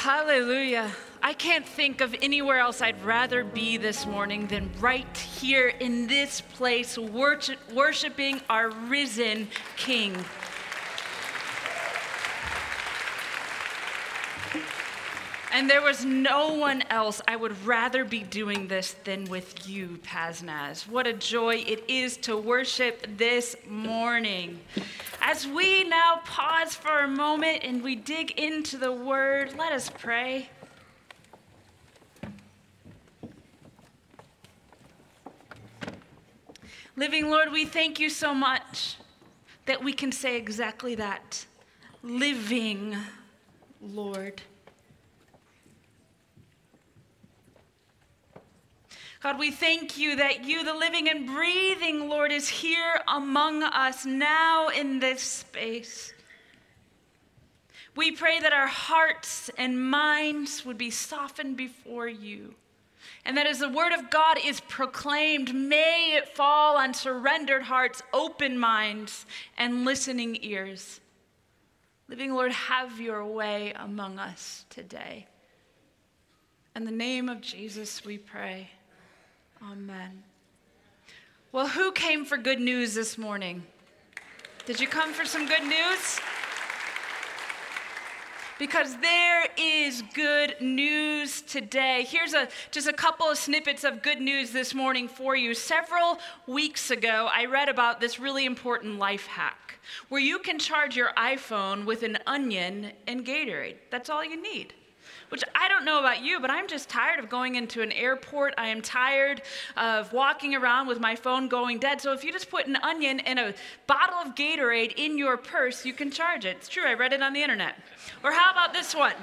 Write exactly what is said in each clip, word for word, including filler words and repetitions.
Hallelujah. I can't think of anywhere else I'd rather be this morning than right here in this place, worship, worshiping our risen King. And there was no one else I would rather be doing this than with you, Paznaz. What a joy it is to worship this morning. As we now pause for a moment and we dig into the word, let us pray. Living Lord, we thank you so much that we can say exactly that. Living Lord. God, we thank you that you, the living and breathing Lord, is here among us now in this space. We pray that our hearts and minds would be softened before you, and that as the word of God is proclaimed, may it fall on surrendered hearts, open minds, and listening ears. Living Lord, have your way among us today. In the name of Jesus we pray. Amen. Well, who came for good news this morning? Did you come for some good news? Because there is good news today. Here's a just a couple of snippets of good news this morning for you. Several weeks ago, I read about this really important life hack where you can charge your iPhone with an onion and Gatorade. That's all you need. Which I don't know about you, but I'm just tired of going into an airport. I am tired of walking around with my phone going dead. So if you just put an onion and a bottle of Gatorade in your purse, you can charge it. It's true, I read it on the internet. Or how about this one?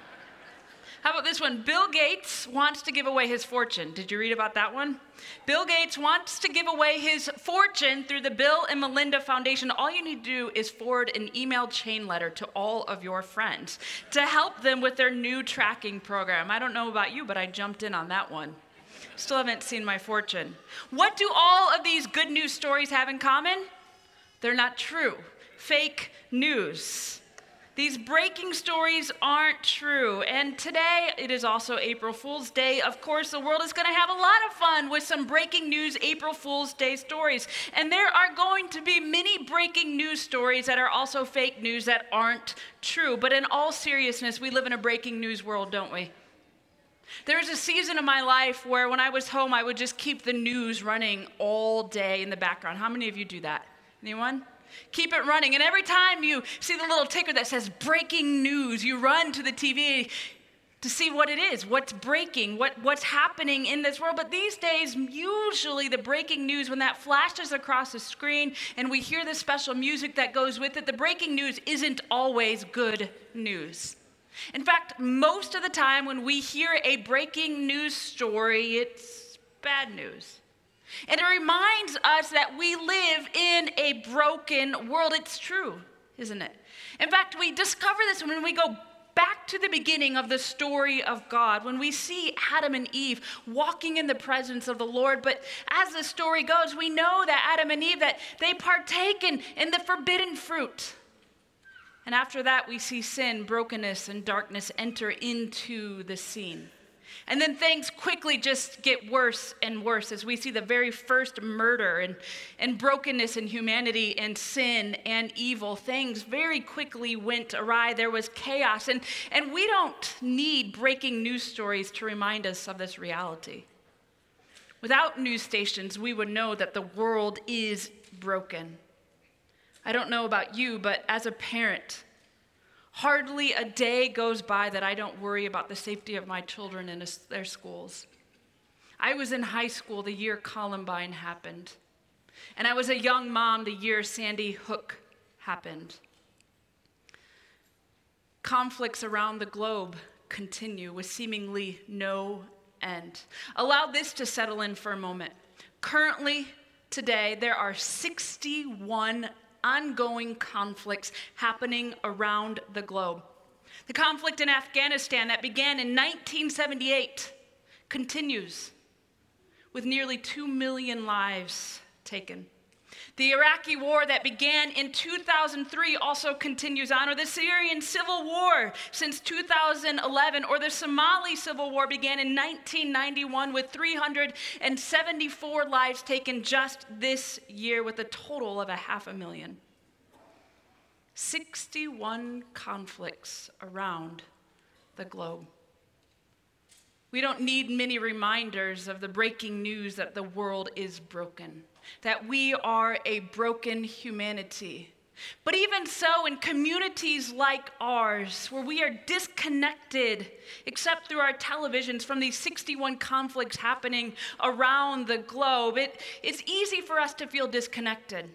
How about this one? Bill Gates wants to give away his fortune. Did you read about that one? Bill Gates wants to give away his fortune through the Bill and Melinda Foundation. All you need to do is forward an email chain letter to all of your friends to help them with their new tracking program. I don't know about you, but I jumped in on that one. Still haven't seen my fortune. What do all of these good news stories have in common? They're not true. Fake news. These breaking stories aren't true. And today, it is also April Fool's Day. Of course, the world is going to have a lot of fun with some breaking news April Fool's Day stories. And there are going to be many breaking news stories that are also fake news that aren't true. But in all seriousness, we live in a breaking news world, don't we? There was a season of my life where when I was home, I would just keep the news running all day in the background. How many of you do that? Anyone? Keep it running. And every time you see the little ticker that says breaking news, you run to the T V to see what it is, what's breaking, what, what's happening in this world. But these days, usually the breaking news, when that flashes across the screen and we hear the special music that goes with it, the breaking news isn't always good news. In fact, most of the time when we hear a breaking news story, it's bad news. And it reminds us that we live in a broken world. It's true, isn't it? In fact, we discover this when we go back to the beginning of the story of God, when we see Adam and Eve walking in the presence of the Lord. But as the story goes, we know that Adam and Eve, that they partake in, in the forbidden fruit. And after that, we see sin, brokenness, and darkness enter into the scene. And then things quickly just get worse and worse as we see the very first murder and, and brokenness in humanity and sin and evil. Things very quickly went awry. There was chaos. And, and we don't need breaking news stories to remind us of this reality. Without news stations, we would know that the world is broken. I don't know about you, but as a parent, hardly a day goes by that I don't worry about the safety of my children in their schools. I was in high school the year Columbine happened, and I was a young mom the year Sandy Hook happened. Conflicts around the globe continue with seemingly no end. Allow this to settle in for a moment. Currently, today, there are sixty-one ongoing conflicts happening around the globe. The conflict in Afghanistan that began in nineteen seventy-eight continues with nearly two million lives taken. The Iraqi war that began in two thousand three also continues on, or the Syrian civil war since two thousand eleven, or the Somali civil war began in nineteen ninety-one with three hundred seventy-four lives taken just this year, with a total of a half a million. sixty-one conflicts around the globe. We don't need many reminders of the breaking news that the world is broken, that we are a broken humanity. But even so, in communities like ours, where we are disconnected, except through our televisions, from these sixty-one conflicts happening around the globe, it, it's easy for us to feel disconnected.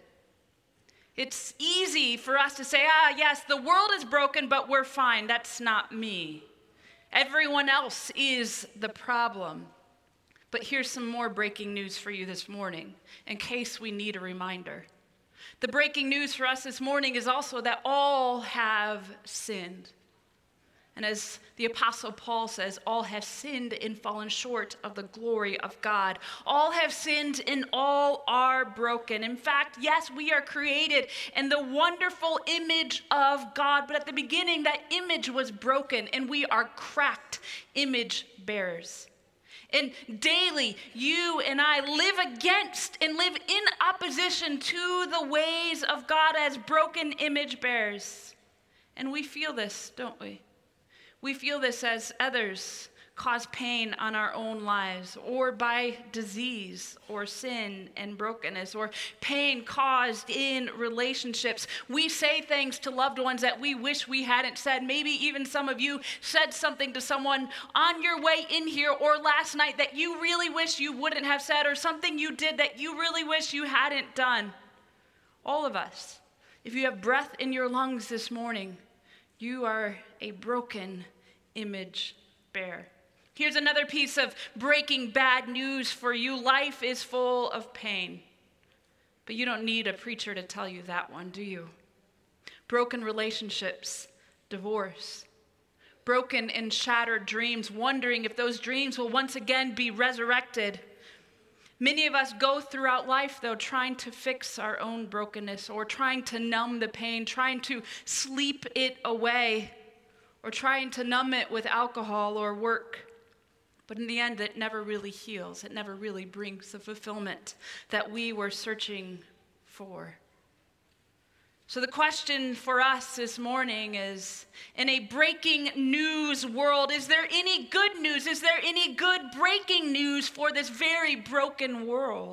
It's easy for us to say, ah, yes, the world is broken, but we're fine. That's not me. Everyone else is the problem. But here's some more breaking news for you this morning, in case we need a reminder. The breaking news for us this morning is also that all have sinned. And as the Apostle Paul says, all have sinned and fallen short of the glory of God. All have sinned and all are broken. In fact, yes, we are created in the wonderful image of God, but at the beginning, that image was broken, and we are cracked image bearers. And daily, you and I live against and live in opposition to the ways of God as broken image bearers. And we feel this, don't we? We feel this as others cause pain on our own lives, or by disease or sin and brokenness, or pain caused in relationships. We say things to loved ones that we wish we hadn't said. Maybe even some of you said something to someone on your way in here or last night that you really wish you wouldn't have said, or something you did that you really wish you hadn't done. All of us. If you have breath in your lungs this morning, you are a broken image bearer. Here's another piece of breaking bad news for you. Life is full of pain. But you don't need a preacher to tell you that one, do you? Broken relationships, divorce, broken and shattered dreams, wondering if those dreams will once again be resurrected. Many of us go throughout life, though, trying to fix our own brokenness, or trying to numb the pain, trying to sleep it away, or trying to numb it with alcohol or work. But in the end, it never really heals. It never really brings the fulfillment that we were searching for. So the question for us this morning is, in a breaking news world, is there any good news? Is there any good breaking news for this very broken world?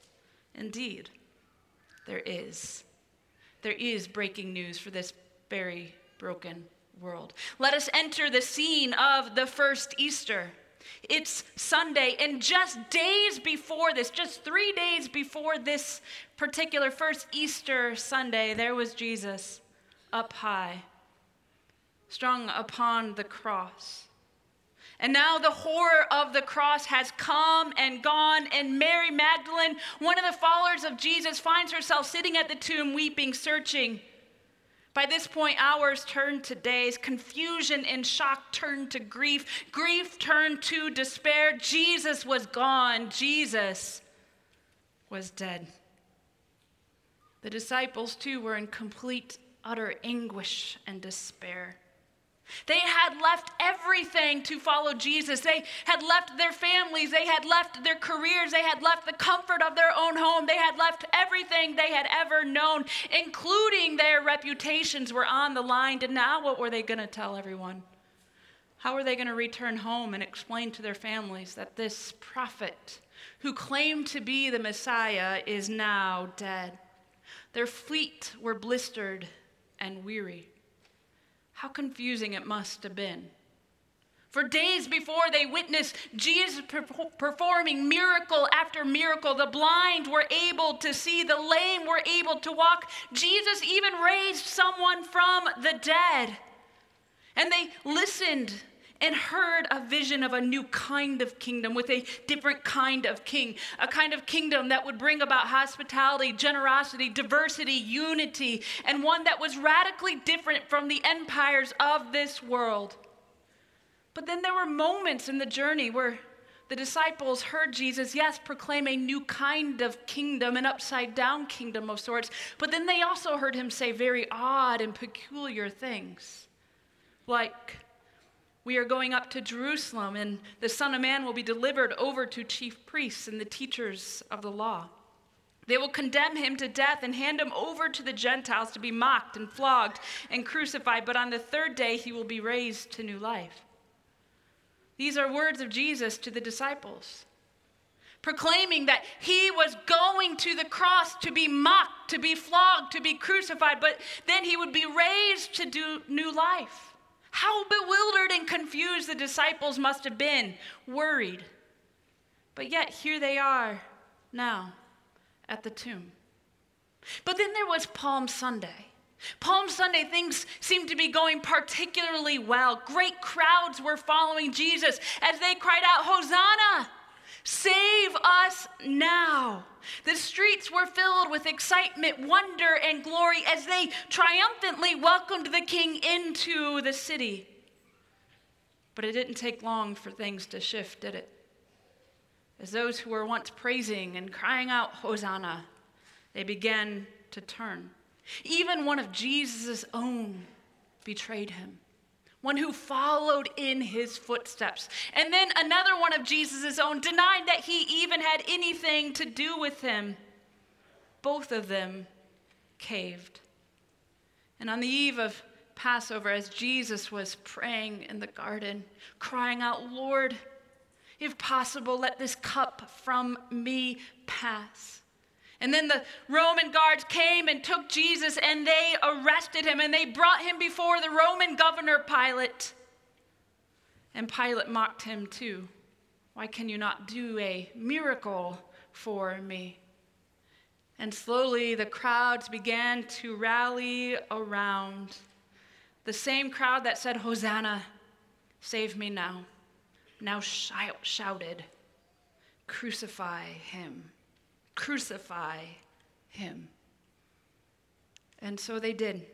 Indeed, there is. There is breaking news for this very broken world. Let us enter the scene of the first Easter. It's Sunday, and just days before this, just three days before this particular first Easter Sunday, there was Jesus up high, strung upon the cross. And now the horror of the cross has come and gone, and Mary Magdalene, one of the followers of Jesus, finds herself sitting at the tomb weeping, searching. By this point, hours turned to days. Confusion and shock turned to grief. Grief turned to despair. Jesus was gone. Jesus was dead. The disciples, too, were in complete, utter anguish and despair. They had left everything to follow Jesus. They had left their families. They had left their careers. They had left the comfort of their own home. They had left everything they had ever known, including their reputations were on the line. And now what were they going to tell everyone? How were they going to return home and explain to their families that this prophet who claimed to be the Messiah is now dead? Their feet were blistered and weary. How confusing it must have been. For days before, they witnessed Jesus performing miracle after miracle. The blind were able to see. The lame were able to walk. Jesus even raised someone from the dead. And they listened and heard a vision of a new kind of kingdom with a different kind of king, a kind of kingdom that would bring about hospitality, generosity, diversity, unity, and one that was radically different from the empires of this world. But then there were moments in the journey where the disciples heard Jesus, yes, proclaim a new kind of kingdom, an upside-down kingdom of sorts, but then they also heard him say very odd and peculiar things, like, we are going up to Jerusalem, and the Son of Man will be delivered over to chief priests and the teachers of the law. They will condemn him to death and hand him over to the Gentiles to be mocked and flogged and crucified, but on the third day he will be raised to new life. These are words of Jesus to the disciples, proclaiming that he was going to the cross to be mocked, to be flogged, to be crucified, but then he would be raised to do new life. How bewildered and confused the disciples must have been, worried. But yet here they are now at the tomb. But then there was Palm Sunday. Palm Sunday, things seemed to be going particularly well. Great crowds were following Jesus as they cried out, "Hosanna! Save us now." The streets were filled with excitement, wonder, and glory as they triumphantly welcomed the king into the city. But it didn't take long for things to shift, did it? As those who were once praising and crying out, "Hosanna," they began to turn. Even one of Jesus' own betrayed him, one who followed in his footsteps. And then another one of Jesus' own denied that he even had anything to do with him. Both of them caved. And on the eve of Passover, as Jesus was praying in the garden, crying out, "Lord, if possible, let this cup from me pass." And then the Roman guards came and took Jesus, and they arrested him, and they brought him before the Roman governor Pilate. And Pilate mocked him too. "Why can you not do a miracle for me?" And slowly the crowds began to rally around. The same crowd that said, "Hosanna, save me now," now shouted, "Crucify him. Crucify him." And so they did.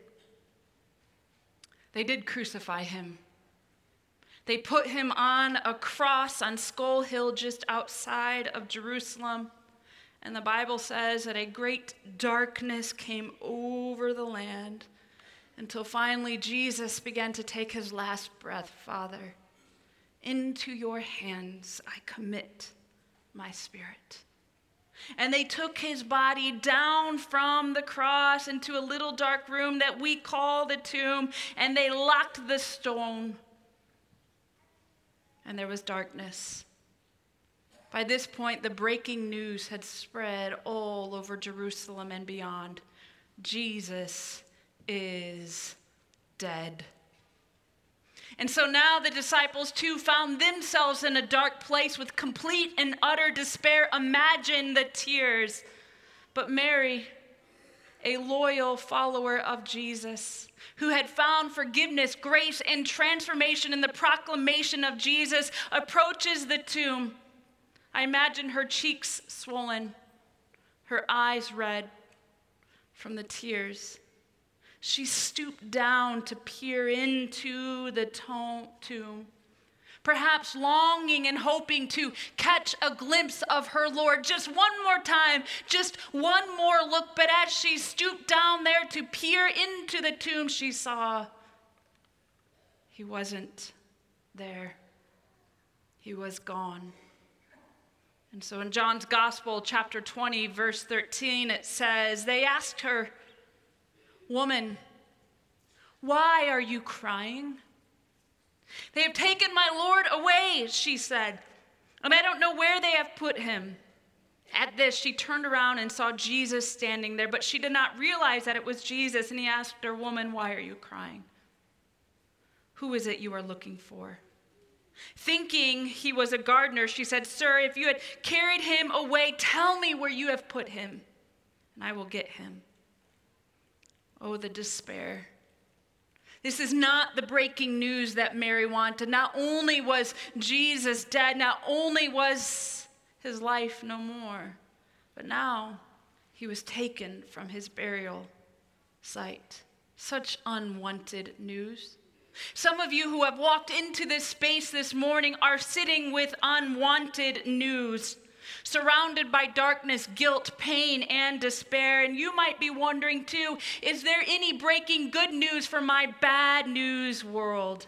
They did crucify him. They put him on a cross on Skull Hill just outside of Jerusalem. And the Bible says that a great darkness came over the land until finally Jesus began to take his last breath. "Father, into your hands I commit my spirit." And they took his body down from the cross into a little dark room that we call the tomb, and they locked the stone. And there was darkness. By this point, the breaking news had spread all over Jerusalem and beyond. Jesus is dead. And so now the disciples too found themselves in a dark place with complete and utter despair. Imagine the tears. But Mary, a loyal follower of Jesus, who had found forgiveness, grace, and transformation in the proclamation of Jesus, approaches the tomb. I imagine her cheeks swollen, her eyes red from the tears. She stooped down to peer into the tomb, perhaps longing and hoping to catch a glimpse of her Lord just one more time, just one more look. But as she stooped down there to peer into the tomb, she saw he wasn't there. He was gone. And so in John's Gospel, chapter twenty, verse thirteen, it says, they asked her, "Woman, why are you crying?" "They have taken my Lord away," she said, "and I don't know where they have put him." At this, she turned around and saw Jesus standing there, but she did not realize that it was Jesus. And he asked her, "Woman, why are you crying? Who is it you are looking for?" Thinking he was a gardener, she said, "Sir, if you had carried him away, tell me where you have put him, and I will get him." Oh, the despair. This is not the breaking news that Mary wanted. Not only was Jesus dead, not only was his life no more, but now he was taken from his burial site. Such unwanted news. Some of you who have walked into this space this morning are sitting with unwanted news, surrounded by darkness, guilt, pain, and despair. And you might be wondering too, is there any breaking good news for my bad news world?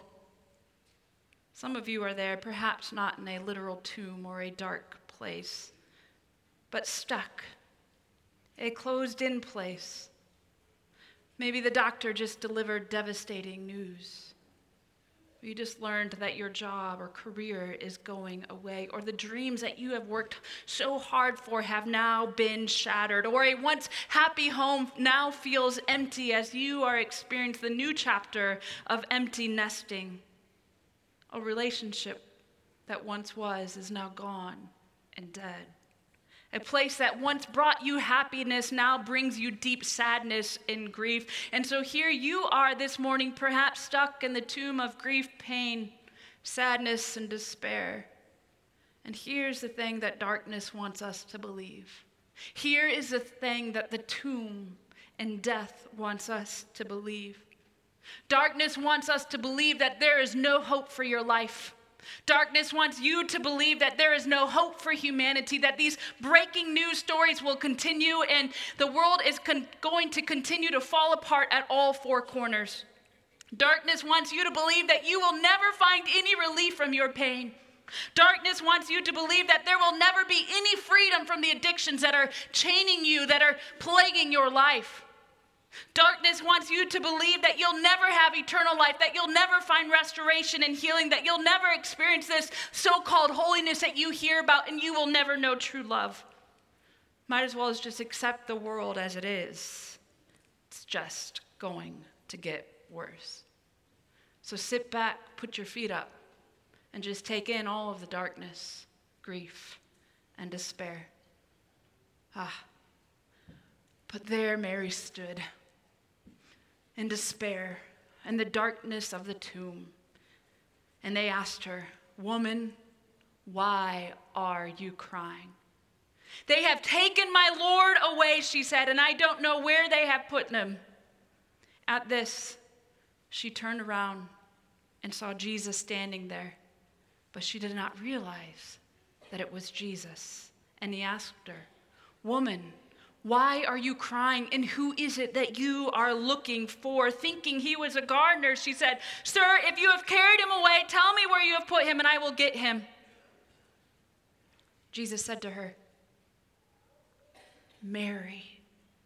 Some of you are there, perhaps not in a literal tomb or a dark place, but stuck, a closed-in place. Maybe the doctor just delivered devastating news. You just learned that your job or career is going away, or the dreams that you have worked so hard for have now been shattered, or a once happy home now feels empty as you are experiencing the new chapter of empty nesting. A relationship that once was is now gone and dead. A place that once brought you happiness now brings you deep sadness and grief. And so here you are this morning, perhaps stuck in the tomb of grief, pain, sadness, and despair. And here's the thing that darkness wants us to believe. Here is the thing that the tomb and death wants us to believe. Darkness wants us to believe that there is no hope for your life. Darkness wants you to believe that there is no hope for humanity, that these breaking news stories will continue and the world is con- going to continue to fall apart at all four corners. Darkness wants you to believe that you will never find any relief from your pain. Darkness wants you to believe that there will never be any freedom from the addictions that are chaining you, that are plaguing your life. Darkness wants you to believe that you'll never have eternal life, that you'll never find restoration and healing, that you'll never experience this so-called holiness that you hear about, and you will never know true love. Might as well as just accept the world as it is. It's just going to get worse. So sit back, put your feet up, and just take in all of the darkness, grief, and despair. Ah, but there Mary stood, in despair and the darkness of the tomb. And they asked her, "Woman, why are you crying?" "They have taken my Lord away," she said, "and I don't know where they have put him." At this, she turned around and saw Jesus standing there, but she did not realize that it was Jesus. And he asked her, "Woman, why are you crying, and who is it that you are looking for?" Thinking he was a gardener, she said, "Sir, if you have carried him away, tell me where you have put him, and I will get him." Jesus said to her, "Mary."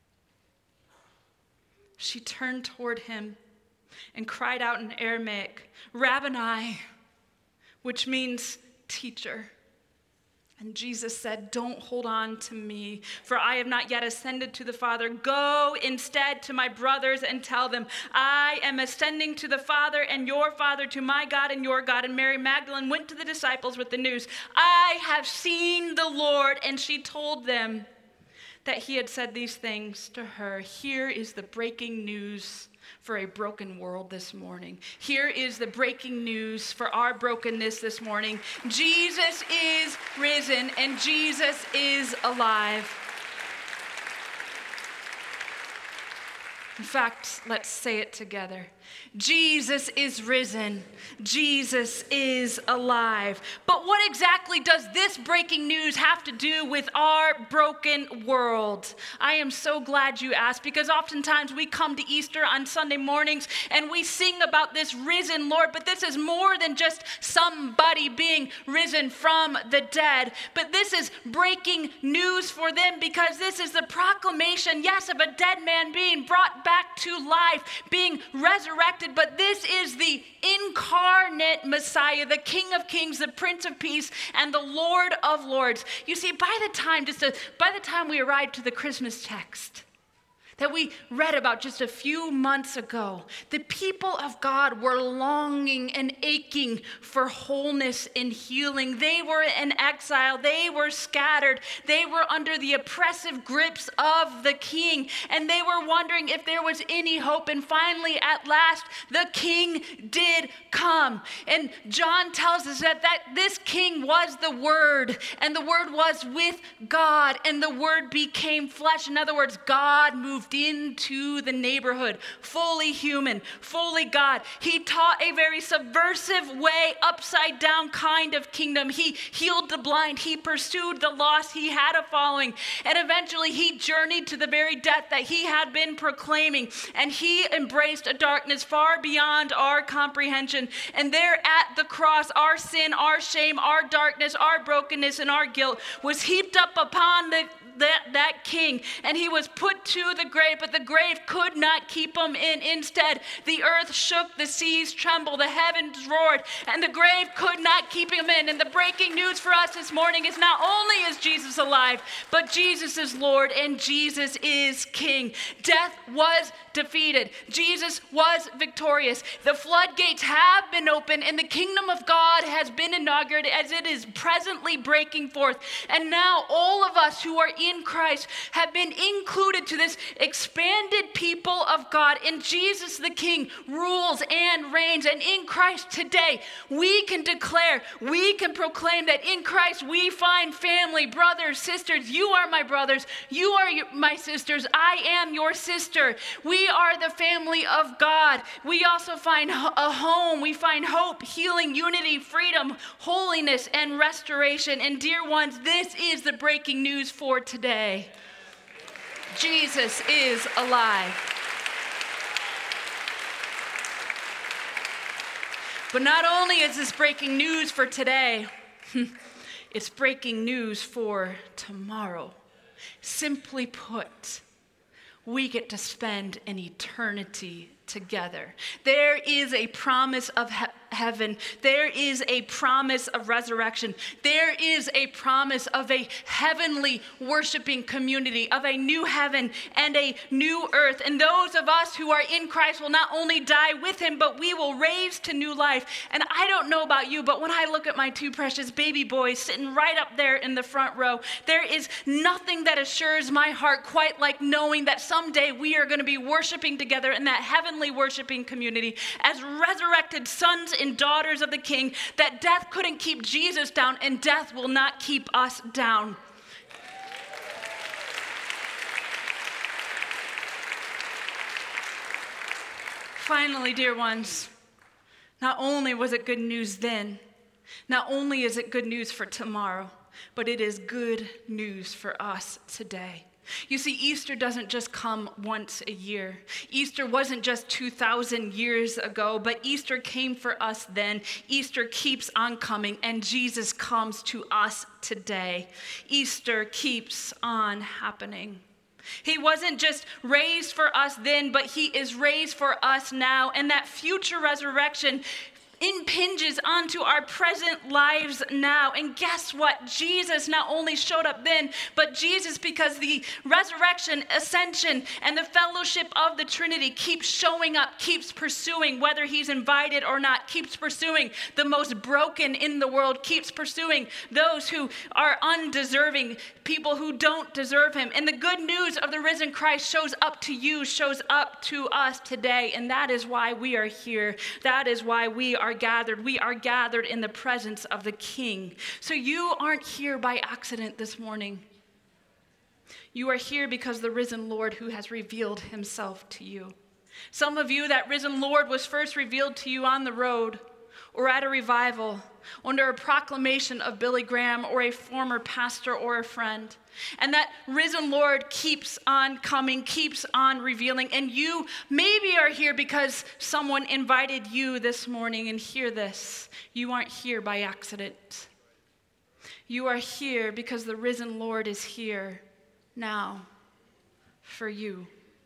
She turned toward him and cried out in Aramaic, "Rabboni," which means teacher. And Jesus said, "Don't hold on to me, for I have not yet ascended to the Father. Go instead to my brothers and tell them, I am ascending to the Father and your Father, to my God and your God." And Mary Magdalene went to the disciples with the news, "I have seen the Lord." And she told them that he had said these things to her. Here is the breaking news for a broken world this morning. Here is the breaking news for our brokenness this morning. Jesus is risen and Jesus is alive. In fact, let's say it together. Jesus is risen. Jesus is alive. But what exactly does this breaking news have to do with our broken world? I am so glad you asked, because oftentimes we come to Easter on Sunday mornings and we sing about this risen Lord, but this is more than just somebody being risen from the dead. But this is breaking news for them, because this is the proclamation, yes, of a dead man being brought back to life, being resurrected. But this is the incarnate Messiah, the King of Kings, the Prince of Peace, and the Lord of Lords. You see, by the time, just a, by the time we arrived to the Christmas text that we read about just a few months ago, the people of God were longing and aching for wholeness and healing. They were in exile. They were scattered. They were under the oppressive grips of the king, and they were wondering if there was any hope. And finally, at last, the king did come. And John tells us that, that this king was the Word, and the Word was with God, and the Word became flesh. In other words, God moved moved into the neighborhood, fully human, fully God. He taught a very subversive way, upside down kind of kingdom. He healed the blind. He pursued the lost. He had a following. And eventually he journeyed to the very death that he had been proclaiming. And he embraced a darkness far beyond our comprehension. And there at the cross, our sin, our shame, our darkness, our brokenness, and our guilt was heaped up upon the That, that king, and he was put to the grave, but the grave could not keep him in. Instead, the earth shook, the seas trembled, the heavens roared, and the grave could not keep him in. And the breaking news for us this morning is not only is Jesus alive, but Jesus is Lord and Jesus is King. Death was defeated. Jesus was victorious. The floodgates have been opened, and the kingdom of God has been inaugurated as it is presently breaking forth. And now all of us who are in Christ have been included to this expanded people of God. And Jesus the King rules and reigns. And in Christ today, we can declare, we can proclaim that in Christ we find family, brothers, sisters. You are my brothers. You are your, my sisters. I am your sister. We are the family of God. We also find a home. We find hope, healing, unity, freedom, holiness, and restoration. And dear ones, this is the breaking news for today. Jesus is alive. But not only is this breaking news for today, it's breaking news for tomorrow. Simply put, we get to spend an eternity together. There is a promise of he- heaven. There is a promise of resurrection. There is a promise of a heavenly worshiping community, of a new heaven and a new earth. And those of us who are in Christ will not only die with him, but we will raise to new life. And I don't know about you, but when I look at my two precious baby boys sitting right up there in the front row, there is nothing that assures my heart quite like knowing that someday we are going to be worshiping together in that heavenly worshiping community as resurrected sons and daughters of the King, that death couldn't keep Jesus down and death will not keep us down. Finally, dear ones, not only was it good news then, not only is it good news for tomorrow, but it is good news for us today. You see, Easter doesn't just come once a year. Easter wasn't just two thousand years ago, but Easter came for us then. Easter keeps on coming, and Jesus comes to us today. Easter keeps on happening. He wasn't just raised for us then, but he is raised for us now, and that future resurrection impinges onto our present lives now. And guess what? Jesus not only showed up then, but Jesus, because the resurrection, ascension, and the fellowship of the Trinity keeps showing up, keeps pursuing, whether he's invited or not, keeps pursuing the most broken in the world, keeps pursuing those who are undeserving, people who don't deserve him. And the good news of the risen Christ shows up to you, shows up to us today. And that is why we are here. That is why we are gathered. We are gathered in the presence of the King. So you aren't here by accident this morning. You are here because the risen Lord who has revealed himself to you. Some of you, that risen Lord was first revealed to you on the road or at a revival, under a proclamation of Billy Graham or a former pastor or a friend. And that risen Lord keeps on coming, keeps on revealing. And you maybe are here because someone invited you this morning. And hear this, you aren't here by accident. You are here because the risen Lord is here now for you.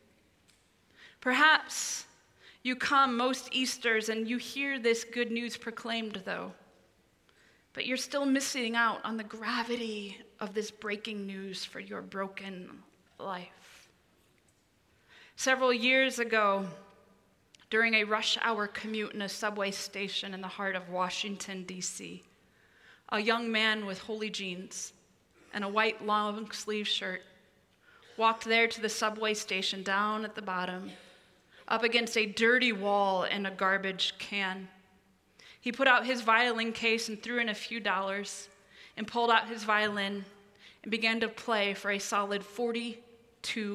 Perhaps you come most Easters and you hear this good news proclaimed, though, but you're still missing out on the gravity of this breaking news for your broken life. Several years ago, during a rush hour commute in a subway station in the heart of Washington, D C, a young man with holey jeans and a white long sleeve shirt walked there to the subway station down at the bottom, up against a dirty wall and a garbage can. He put out his violin case and threw in a few dollars and pulled out his violin and began to play for a solid forty-two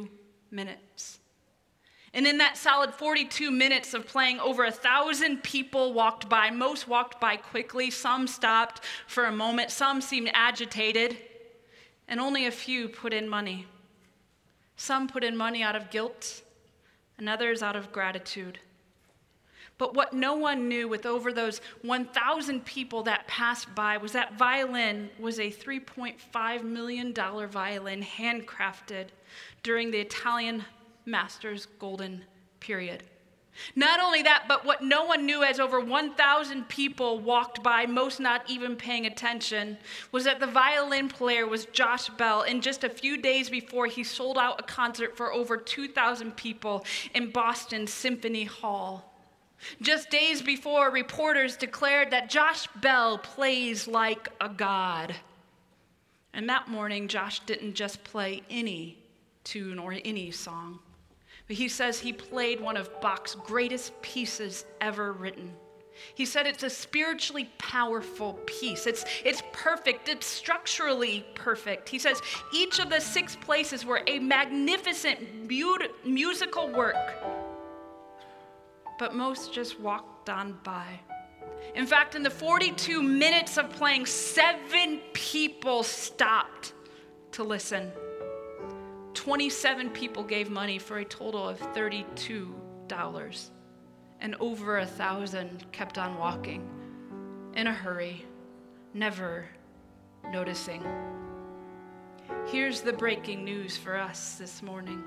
minutes. And in that solid forty-two minutes of playing, over a thousand people walked by. Most walked by quickly. Some stopped for a moment. Some seemed agitated. And only a few put in money. Some put in money out of guilt, and others out of gratitude. But what no one knew with over those one thousand people that passed by was that violin was a three point five million dollars violin handcrafted during the Italian master's golden period. Not only that, but what no one knew as over one thousand people walked by, most not even paying attention, was that the violin player was Josh Bell, and just a few days before he sold out a concert for over two thousand people in Boston Symphony Hall. Just days before, reporters declared that Josh Bell plays like a god. And that morning, Josh didn't just play any tune or any song, but he says he played one of Bach's greatest pieces ever written. He said it's a spiritually powerful piece. It's, it's perfect. It's structurally perfect. He says each of the six places were a magnificent mu- musical work, but most just walked on by. In fact, in the forty-two minutes of playing, seven people stopped to listen. twenty-seven people gave money for a total of thirty-two dollars. And over a thousand kept on walking in a hurry, never noticing. Here's the breaking news for us this morning.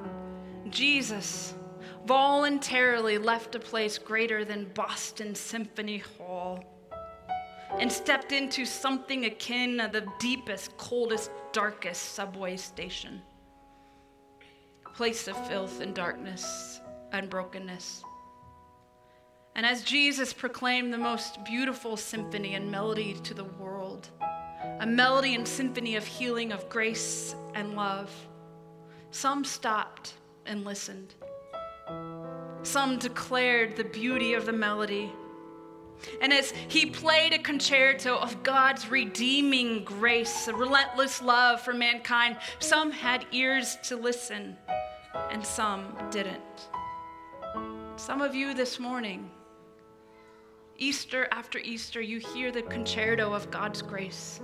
Jesus voluntarily left a place greater than Boston Symphony Hall and stepped into something akin to the deepest, coldest, darkest subway station. A place of filth and darkness and brokenness. And as Jesus proclaimed the most beautiful symphony and melody to the world, a melody and symphony of healing, of grace and love, some stopped and listened. Some declared the beauty of the melody. And as he played a concerto of God's redeeming grace, a relentless love for mankind, some had ears to listen and some didn't. Some of you this morning, Easter after Easter, you hear the concerto of God's grace,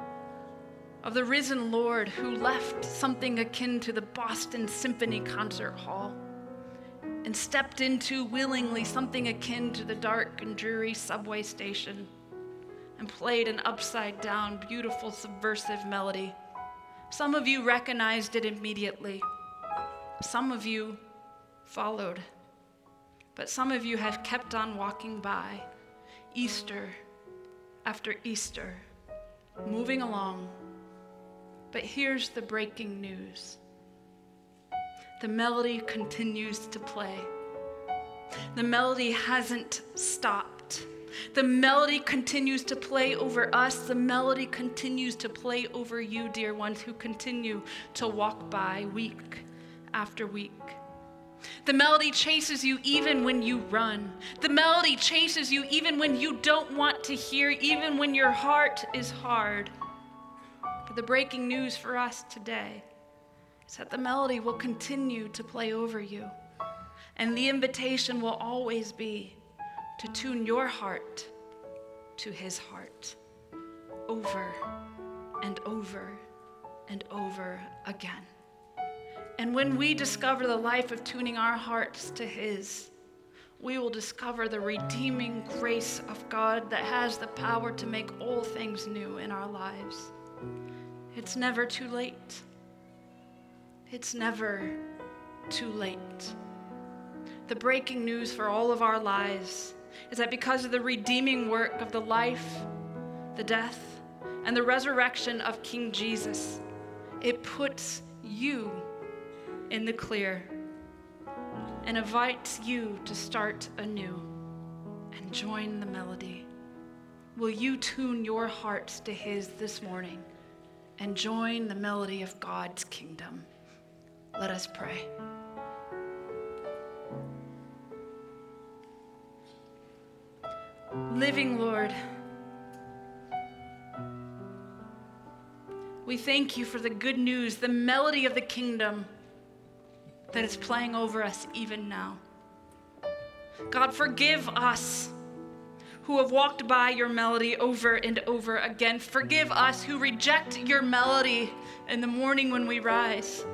of the risen Lord who left something akin to the Boston Symphony Concert Hall and stepped into willingly something akin to the dark and dreary subway station and played an upside-down, beautiful, subversive melody. Some of you recognized it immediately. Some of you followed. But some of you have kept on walking by, Easter after Easter, moving along. But here's the breaking news. The melody continues to play. The melody hasn't stopped. The melody continues to play over us. The melody continues to play over you, dear ones, who continue to walk by week after week. The melody chases you even when you run. The melody chases you even when you don't want to hear, even when your heart is hard. But the breaking news for us today is that the melody will continue to play over you. And the invitation will always be to tune your heart to his heart over and over and over again. And when we discover the life of tuning our hearts to his, we will discover the redeeming grace of God that has the power to make all things new in our lives. It's never too late. It's never too late. The breaking news for all of our lives is that because of the redeeming work of the life, the death, and the resurrection of King Jesus, it puts you in the clear and invites you to start anew and join the melody. Will you tune your hearts to his this morning and join the melody of God's kingdom? Let us pray. Living Lord, we thank you for the good news, the melody of the kingdom. that is playing over us even now. God, forgive us who have walked by your melody over and over again. Forgive us who reject your melody in the morning when we rise.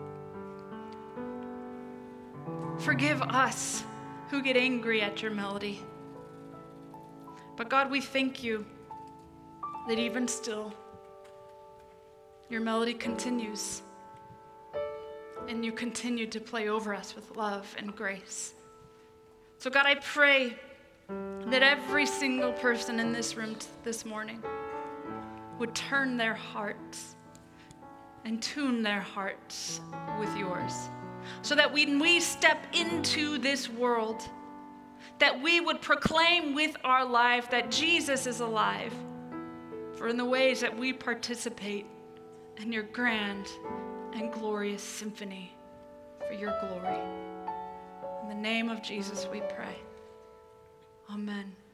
Forgive us who get angry at your melody. But God, we thank you that even still, your melody continues, and you continue to play over us with love and grace. So God, I pray that every single person in this room t- this morning would turn their hearts and tune their hearts with yours, so that when we step into this world, that we would proclaim with our life that Jesus is alive, for in the ways that we participate in your grand and glorious symphony for your glory. In the name of Jesus we pray. Amen.